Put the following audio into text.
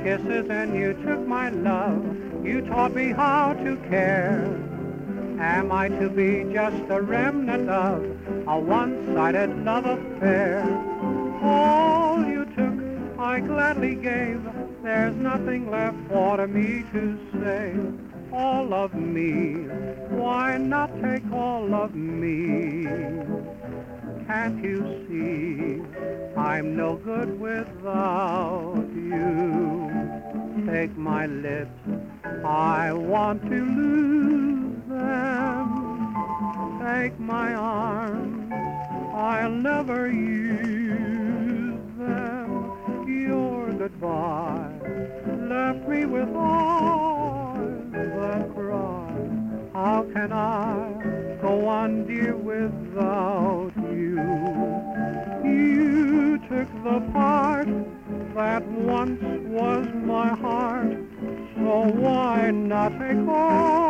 kisses and you took my love. You taught me how to care. Am I to be just a remnant of a one-sided love affair? All you took, I gladly gave. There's nothing left for me to say. All of me, why not take all of me? Can't you see I'm no good without you? Take my lips, I want to lose them. Take my arms, I'll never use them. Your goodbye left me with eyes that cry. How can I go on, dear, without you? You took the part that once was my heart, so why not take all